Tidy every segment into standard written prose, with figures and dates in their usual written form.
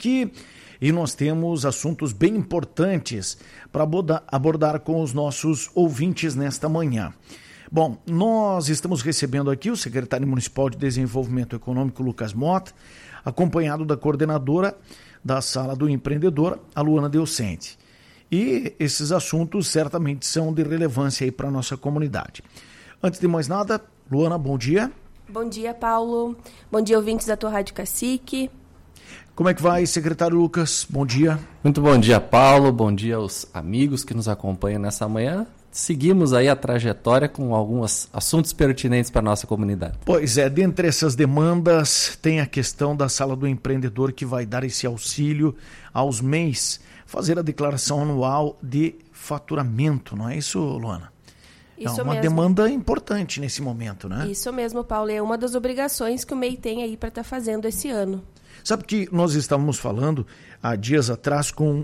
aqui e nós temos assuntos bem importantes para abordar com os nossos ouvintes nesta manhã. Bom, nós estamos recebendo aqui o secretário municipal de Desenvolvimento Econômico, Lucas Mota, acompanhado da coordenadora da Sala do Empreendedor, a Luana Delcente. E esses assuntos certamente são de relevância aí para a nossa comunidade. Antes de mais nada, Luana, bom dia. Bom dia, Paulo. Bom dia, ouvintes da tua Rádio Cacique. Como é que vai, secretário Lucas? Bom dia. Muito bom dia, Paulo. Bom dia aos amigos que nos acompanham nessa manhã. Seguimos aí a trajetória com alguns assuntos pertinentes para a nossa comunidade. Pois é, dentre essas demandas tem a questão da Sala do Empreendedor, que vai dar esse auxílio aos MEIs, fazer a declaração anual de faturamento, não é isso, Luana? Isso é uma mesmo. Demanda importante nesse momento, né? Isso mesmo, Paulo. É uma das obrigações que o MEI tem aí para estar fazendo esse ano. Sabe que nós estávamos falando há dias atrás com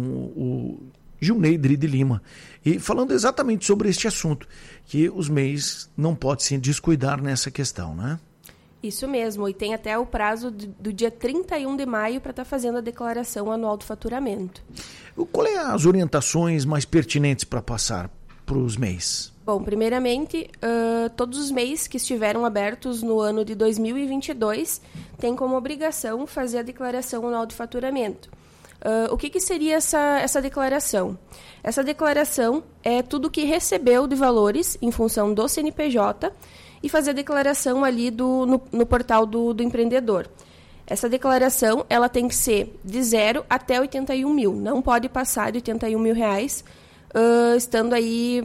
o Gilneidre de Lima, e falando exatamente sobre este assunto, que os MEIs não podem se descuidar nessa questão, né? Isso mesmo, e tem até o prazo do dia 31 de maio para estar fazendo a declaração anual do faturamento. Qual é as orientações mais pertinentes para passar para os MEIs? Bom, primeiramente, todos os MEIs que estiveram abertos no ano de 2022 têm como obrigação fazer a declaração anual de faturamento. O que seria essa declaração? Essa declaração é tudo que recebeu de valores em função do CNPJ e fazer a declaração ali no portal do empreendedor. Essa declaração ela tem que ser de 0 até 81 mil, não pode passar de 81 mil reais, estando aí,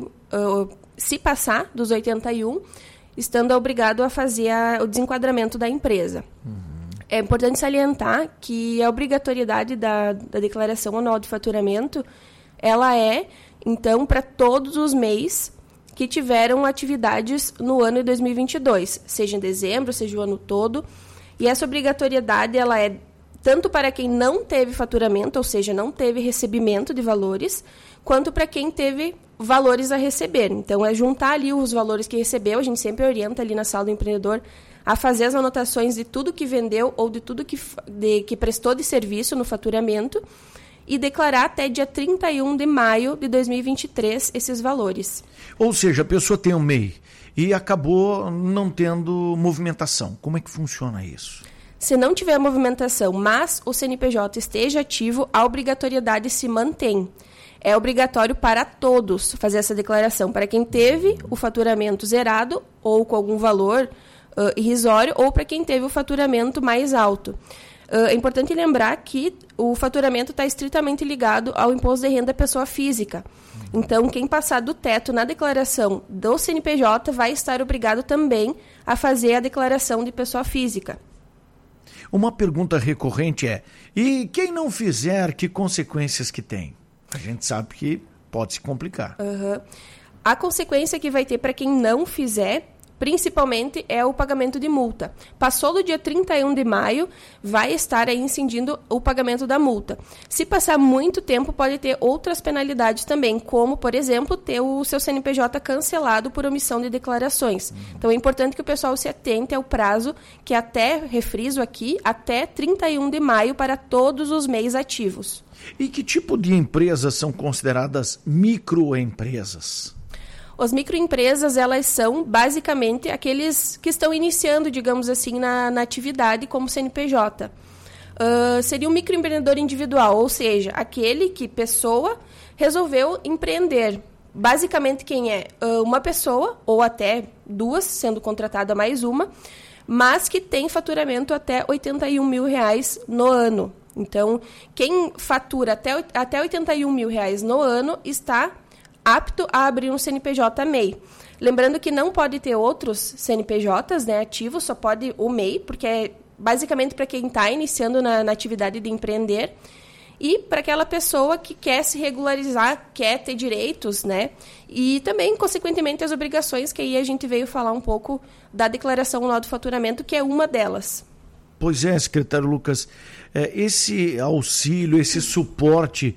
se passar dos 81, estando obrigado a fazer o desenquadramento da empresa. É importante salientar que a obrigatoriedade da declaração anual de faturamento, ela é, então, para todos os MEIs que tiveram atividades no ano de 2022, seja em dezembro, seja o ano todo. E essa obrigatoriedade, ela é tanto para quem não teve faturamento, ou seja, não teve recebimento de valores, quanto para quem teve valores a receber. Então, é juntar ali os valores que recebeu, a gente sempre orienta ali na Sala do Empreendedor a fazer as anotações de tudo que vendeu ou de tudo que prestou de serviço no faturamento e declarar até dia 31 de maio de 2023 esses valores. Ou seja, a pessoa tem um MEI e acabou não tendo movimentação. Como é que funciona isso? Se não tiver movimentação, mas o CNPJ esteja ativo, a obrigatoriedade se mantém. É obrigatório para todos fazer essa declaração, para quem teve o faturamento zerado ou com algum valor irrisório, ou para quem teve o faturamento mais alto. É importante lembrar que o faturamento está estritamente ligado ao imposto de renda pessoa física. Então, quem passar do teto na declaração do CNPJ vai estar obrigado também a fazer a declaração de pessoa física. Uma pergunta recorrente é, e quem não fizer, que consequências que tem? A gente sabe que pode se complicar. A consequência que vai ter para quem não fizer, principalmente, é o pagamento de multa. Passou do dia 31 de maio, vai estar aí incidindo o pagamento da multa. Se passar muito tempo, pode ter outras penalidades também, como, por exemplo, ter o seu CNPJ cancelado por omissão de declarações. Então, é importante que o pessoal se atente ao prazo, que até, refriso aqui, até 31 de maio para todos os MEIs ativos. E que tipo de empresas são consideradas microempresas? As microempresas, elas são basicamente aqueles que estão iniciando, digamos assim, na atividade como CNPJ. Seria um microempreendedor individual, ou seja, aquele que pessoa resolveu empreender. Basicamente, quem é uma pessoa, ou até duas, sendo contratada mais uma, mas que tem faturamento até 81 mil reais no ano. Então, quem fatura até 81 mil reais no ano está apto a abrir um CNPJ MEI. Lembrando que não pode ter outros CNPJs, né, ativos, só pode o MEI, porque é basicamente para quem está iniciando na atividade de empreender e para aquela pessoa que quer se regularizar, quer ter direitos, né, e também, consequentemente, as obrigações, que aí a gente veio falar um pouco da declaração anual do faturamento, que é uma delas. Pois é, secretário Lucas, esse auxílio, esse suporte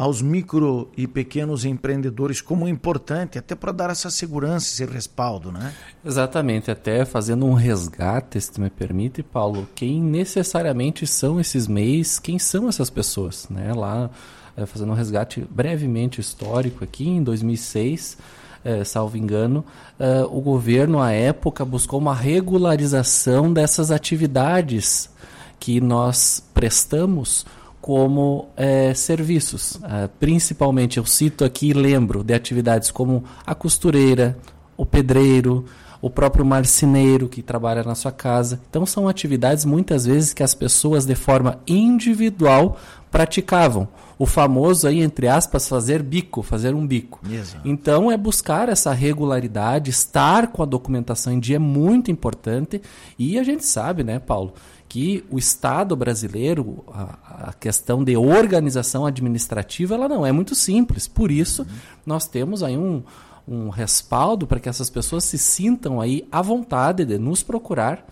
aos micro e pequenos empreendedores como importante, até para dar essa segurança, esse respaldo, né? Exatamente, até fazendo um resgate, se tu me permite, Paulo, quem necessariamente são esses MEIs, quem são essas pessoas, né? Lá, fazendo um resgate brevemente histórico aqui, em 2006, salvo engano, o governo, à época, buscou uma regularização dessas atividades que nós prestamos como serviços. Principalmente, eu cito aqui e lembro de atividades como a costureira, o pedreiro, o próprio marceneiro que trabalha na sua casa. Então, são atividades, muitas vezes, que as pessoas, de forma individual, praticavam. O famoso, aí, entre aspas, fazer um bico. Exato. Então, é buscar essa regularidade, estar com a documentação em dia é muito importante. E a gente sabe, né, Paulo, que o Estado brasileiro, a questão de organização administrativa, ela não é muito simples. Por isso, nós temos aí um respaldo para que essas pessoas se sintam aí à vontade de nos procurar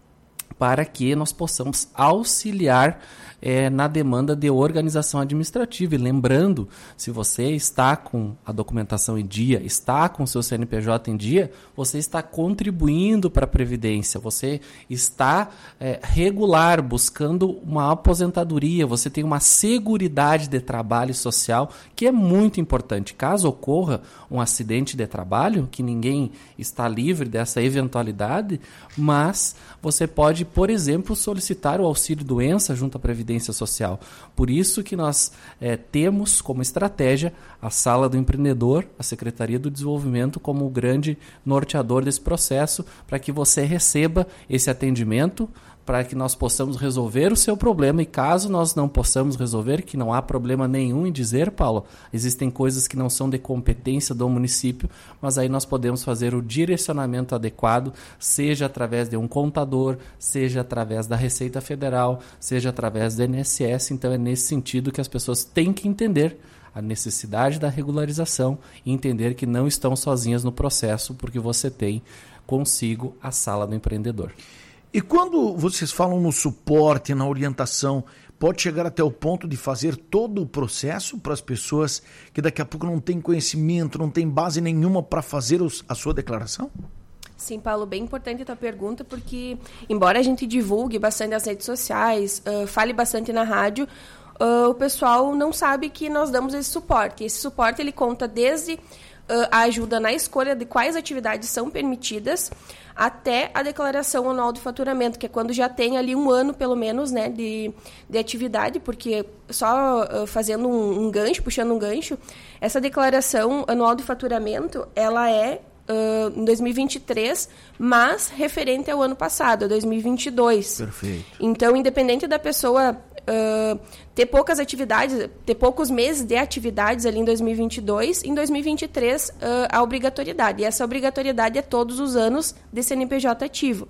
para que nós possamos auxiliar na demanda de organização administrativa. E lembrando, se você está com a documentação em dia, está com o seu CNPJ em dia, você está contribuindo para a Previdência, você está regular, buscando uma aposentadoria, você tem uma seguridade de trabalho social, que é muito importante. Caso ocorra um acidente de trabalho, que ninguém está livre dessa eventualidade, mas você pode, por exemplo, solicitar o auxílio-doença junto à Previdência Social. Por isso que nós temos como estratégia a Sala do Empreendedor, a Secretaria do Desenvolvimento, como o grande norteador desse processo, para que você receba esse atendimento, para que nós possamos resolver o seu problema. E caso nós não possamos resolver, que não há problema nenhum em dizer, Paulo, existem coisas que não são de competência do município, mas aí nós podemos fazer o direcionamento adequado, seja através de um contador, seja através da Receita Federal, seja através do INSS. Então é nesse sentido que as pessoas têm que entender a necessidade da regularização e entender que não estão sozinhas no processo, porque você tem consigo a Sala do Empreendedor. E quando vocês falam no suporte, na orientação, pode chegar até o ponto de fazer todo o processo para as pessoas que daqui a pouco não têm conhecimento, não têm base nenhuma para fazer a sua declaração? Sim, Paulo, bem importante a tua pergunta, porque embora a gente divulgue bastante nas redes sociais, fale bastante na rádio, o pessoal não sabe que nós damos esse suporte. Esse suporte ele conta desde a ajuda na escolha de quais atividades são permitidas, até a declaração anual de faturamento, que é quando já tem ali um ano, pelo menos, né, de atividade, porque só fazendo um gancho, puxando um gancho, essa declaração anual de faturamento, ela é em 2023, mas referente ao ano passado, 2022. Perfeito. Então, independente da pessoa ter poucas atividades, ter poucos meses de atividades ali em 2022, em 2023 a obrigatoriedade. E essa obrigatoriedade é todos os anos de CNPJ ativo.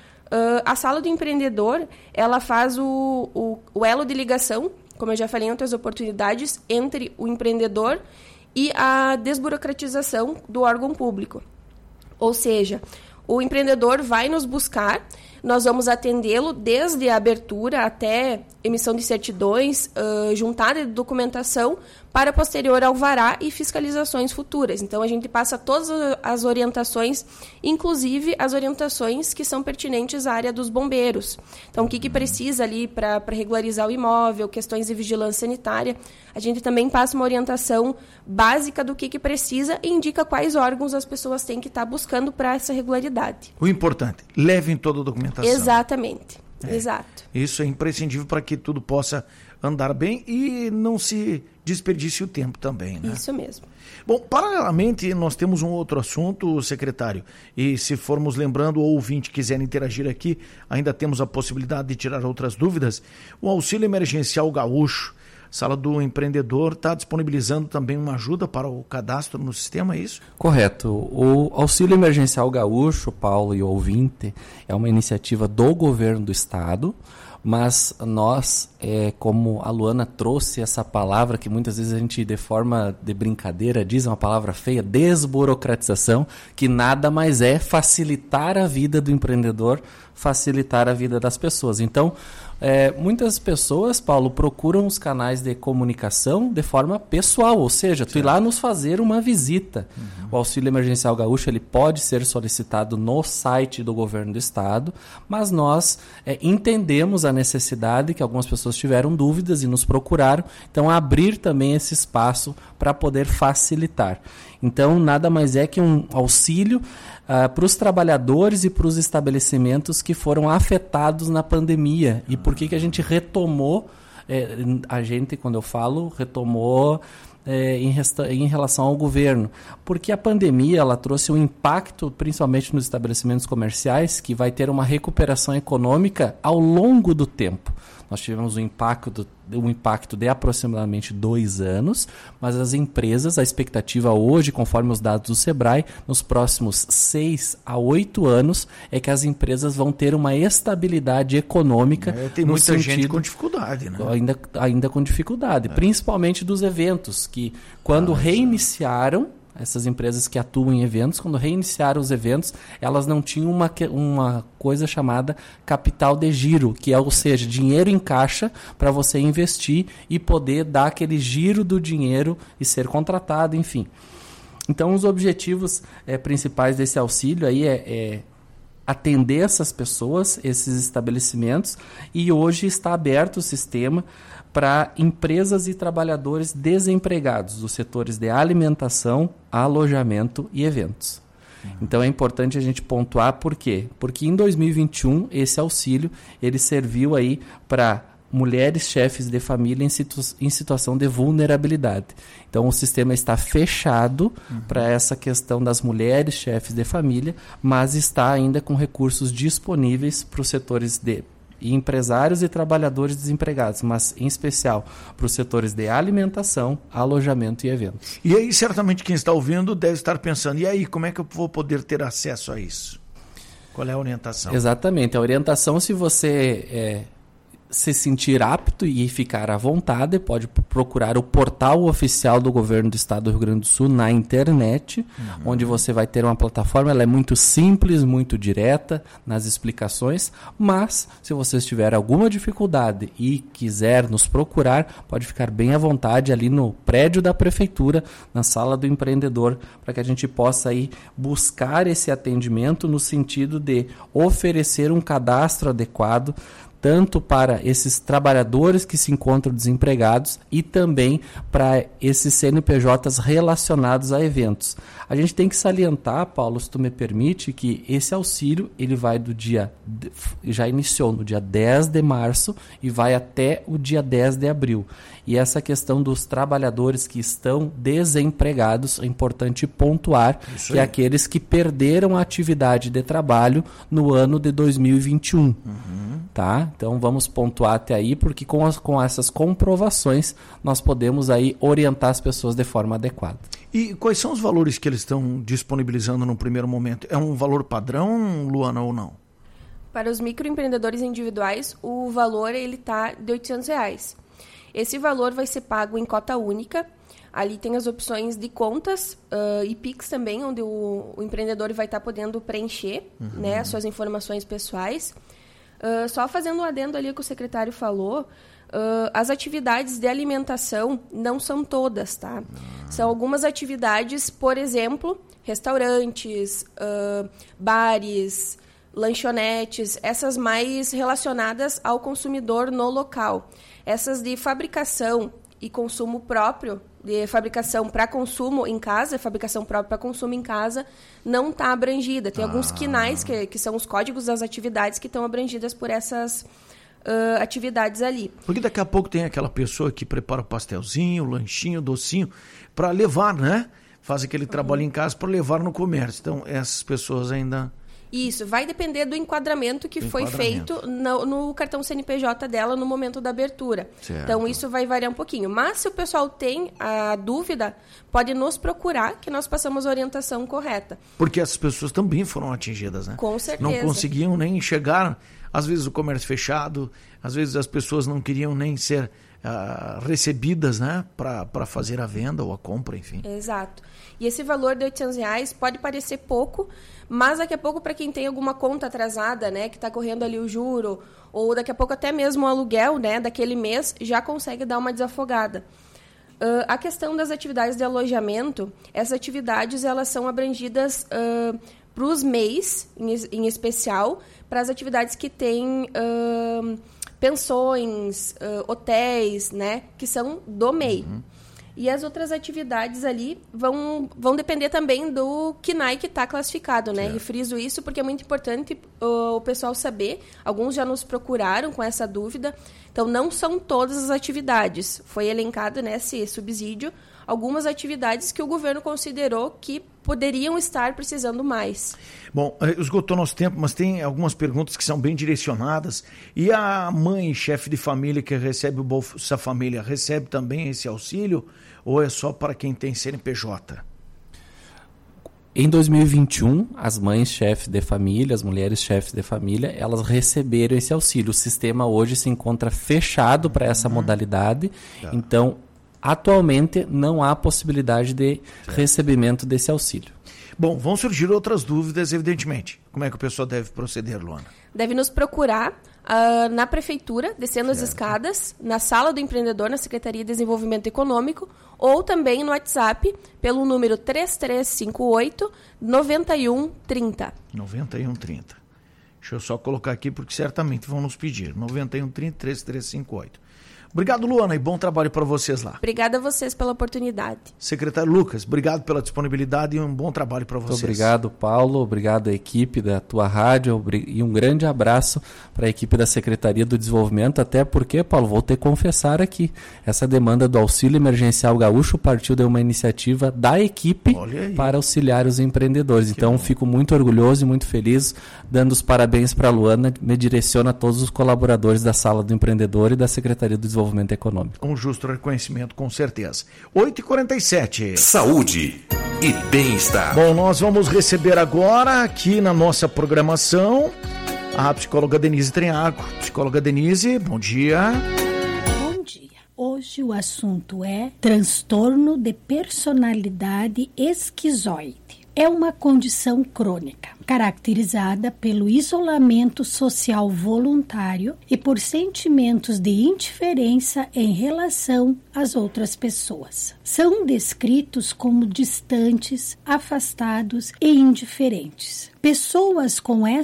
A Sala do Empreendedor, ela faz o elo de ligação, como eu já falei em outras oportunidades, entre o empreendedor e a desburocratização do órgão público. Ou seja, o empreendedor vai nos buscar, nós vamos atendê-lo desde a abertura até emissão de certidões, juntada de documentação, para posterior alvará e fiscalizações futuras. Então, a gente passa todas as orientações, inclusive as orientações que são pertinentes à área dos bombeiros. Então, o que precisa ali para regularizar o imóvel, questões de vigilância sanitária. A gente também passa uma orientação básica do que precisa e indica quais órgãos as pessoas têm que estar buscando para essa regularidade. O importante, levem toda a documentação. Exatamente. Exato. Isso é imprescindível para que tudo possa andar bem e não se desperdice o tempo também, né? Isso mesmo. Bom, paralelamente, nós temos um outro assunto, secretário, e se formos lembrando, o ouvinte quiser interagir aqui, ainda temos a possibilidade de tirar outras dúvidas. O Auxílio Emergencial Gaúcho, Sala do Empreendedor, está disponibilizando também uma ajuda para o cadastro no sistema, é isso? Correto. O Auxílio Emergencial Gaúcho, Paulo e ouvinte, é uma iniciativa do governo do estado, mas nós, como a Luana trouxe essa palavra que muitas vezes a gente, de forma de brincadeira, diz uma palavra feia, desburocratização, que nada mais é facilitar a vida do empreendedor, facilitar a vida das pessoas. Então, muitas pessoas, Paulo, procuram os canais de comunicação de forma pessoal, ou seja, tu ir lá nos fazer uma visita. O Auxílio Emergencial Gaúcho ele pode ser solicitado no site do Governo do Estado, mas nós entendemos a necessidade que algumas pessoas tiveram dúvidas e nos procuraram, então abrir também esse espaço para poder facilitar. Então, nada mais é que um auxílio para os trabalhadores e para os estabelecimentos que foram afetados na pandemia. E por que a gente retomou, quando eu falo, retomou em relação ao governo? Porque a pandemia ela trouxe um impacto, principalmente nos estabelecimentos comerciais, que vai ter uma recuperação econômica ao longo do tempo. Nós tivemos um impacto de aproximadamente 2 anos, mas as empresas, a expectativa hoje, conforme os dados do Sebrae, nos próximos 6 a 8 anos, é que as empresas vão ter uma estabilidade econômica. Tem muita gente com dificuldade, né? Ainda com dificuldade, principalmente dos eventos, que quando reiniciaram, essas empresas que atuam em eventos, quando reiniciaram os eventos, elas não tinham uma coisa chamada capital de giro, que é, ou seja, dinheiro em caixa para você investir e poder dar aquele giro do dinheiro e ser contratado, enfim. Então, os objetivos principais desse auxílio aí é atender essas pessoas, esses estabelecimentos, e hoje está aberto o sistema para empresas e trabalhadores desempregados dos setores de alimentação, alojamento e eventos. Então é importante a gente pontuar por quê? Porque em 2021 esse auxílio ele serviu aí para mulheres chefes de família em situação de vulnerabilidade. Então o sistema está fechado para essa questão das mulheres chefes de família, mas está ainda com recursos disponíveis para os setores de empresários e trabalhadores desempregados, mas em especial para os setores de alimentação, alojamento e eventos. E aí, certamente quem está ouvindo deve estar pensando, e aí, como é que eu vou poder ter acesso a isso? Qual é a orientação? Exatamente, a orientação, se você se sentir apto e ficar à vontade, pode procurar o portal oficial do Governo do Estado do Rio Grande do Sul na internet, onde você vai ter uma plataforma, ela é muito simples, muito direta nas explicações, mas se você tiver alguma dificuldade e quiser nos procurar, pode ficar bem à vontade ali no prédio da Prefeitura, na sala do empreendedor, para que a gente possa aí buscar esse atendimento no sentido de oferecer um cadastro adequado, tanto para esses trabalhadores que se encontram desempregados e também para esses CNPJs relacionados a eventos. A gente tem que salientar, Paulo, se tu me permite, que esse auxílio ele vai já iniciou no dia 10 de março e vai até o dia 10 de abril. E essa questão dos trabalhadores que estão desempregados, é importante pontuar que é aqueles que perderam a atividade de trabalho no ano de 2021. Tá? Então vamos pontuar até aí, porque com essas comprovações nós podemos aí orientar as pessoas de forma adequada. E quais são os valores que eles estão disponibilizando no primeiro momento? É um valor padrão, Luana, ou não? Para os microempreendedores individuais, o valor está de R$800. Esse valor vai ser pago em cota única. Ali tem as opções de contas e Pix também, onde o empreendedor vai estar podendo preencher as suas informações pessoais. Só fazendo um adendo ali que o secretário falou, as atividades de alimentação não são todas, tá? São algumas atividades, por exemplo, restaurantes, bares, lanchonetes, essas mais relacionadas ao consumidor no local. Essas de fabricação e consumo próprio, de fabricação para consumo em casa, fabricação própria para consumo em casa, não está abrangida. Tem alguns quinais, que são os códigos das atividades, que estão abrangidas por essas atividades ali. Porque daqui a pouco tem aquela pessoa que prepara o pastelzinho, o lanchinho, o docinho, para levar, né? Faz aquele trabalho em casa para levar no comércio. Então, essas pessoas ainda... Isso, vai depender do enquadramento que foi feito no cartão CNPJ dela no momento da abertura. Certo. Então, isso vai variar um pouquinho. Mas, se o pessoal tem a dúvida, pode nos procurar, que nós passamos a orientação correta. Porque essas pessoas também foram atingidas, né? Com certeza. Não conseguiam nem chegar, às vezes o comércio fechado, às vezes as pessoas não queriam nem ser recebidas, né, para fazer a venda ou a compra, enfim. Exato. E esse valor de R$800 pode parecer pouco, mas daqui a pouco, para quem tem alguma conta atrasada, né, que está correndo ali o juro, ou daqui a pouco até mesmo o aluguel, né, daquele mês, já consegue dar uma desafogada. A questão das atividades de alojamento, essas atividades elas são abrangidas para os MEIs, em especial, para as atividades que têm pensões, hotéis, né, que são do MEI. E as outras atividades ali vão depender também do KNAI que está classificado, né? E friso isso porque é muito importante o pessoal saber. Alguns já nos procuraram com essa dúvida. Então, não são todas as atividades. Foi elencado nesse subsídio algumas atividades que o governo considerou que poderiam estar precisando mais. Bom, esgotou nosso tempo, mas tem algumas perguntas que são bem direcionadas. E a mãe, chefe de família que recebe o Bolsa Família, recebe também esse auxílio ou é só para quem tem CNPJ? Em 2021, as mães chefes de família, as mulheres chefes de família, elas receberam esse auxílio. O sistema hoje se encontra fechado para essa modalidade, então atualmente não há possibilidade de recebimento desse auxílio. Bom, vão surgir outras dúvidas, evidentemente. Como é que o pessoal deve proceder, Luana? Deve nos procurar na prefeitura, descendo as escadas, na sala do empreendedor, na Secretaria de Desenvolvimento Econômico, ou também no WhatsApp, pelo número 3358-9130. 9130. Deixa eu só colocar aqui, porque certamente vão nos pedir. 9130-3358. Obrigado, Luana, e bom trabalho para vocês lá. Obrigada a vocês pela oportunidade. Secretário Lucas, obrigado pela disponibilidade e um bom trabalho para vocês. Muito obrigado, Paulo. Obrigado à equipe da tua rádio e um grande abraço para a equipe da Secretaria do Desenvolvimento, até porque, Paulo, vou ter que confessar aqui, essa demanda do Auxílio Emergencial Gaúcho partiu de uma iniciativa da equipe para auxiliar os empreendedores. Então, fico muito orgulhoso e muito feliz, dando os parabéns para a Luana, me direciona a todos os colaboradores da Sala do Empreendedor e da Secretaria do Desenvolvimento Econômico. Um justo reconhecimento, com certeza. 8h47. Saúde e bem-estar. Bom, nós vamos receber agora, aqui na nossa programação, a psicóloga Denise Triago. Psicóloga Denise, bom dia. Bom dia. Hoje o assunto é transtorno de personalidade esquizoide. É uma condição crônica, caracterizada pelo isolamento social voluntário e por sentimentos de indiferença em relação às outras pessoas. São descritos como distantes, afastados e indiferentes. Pessoas com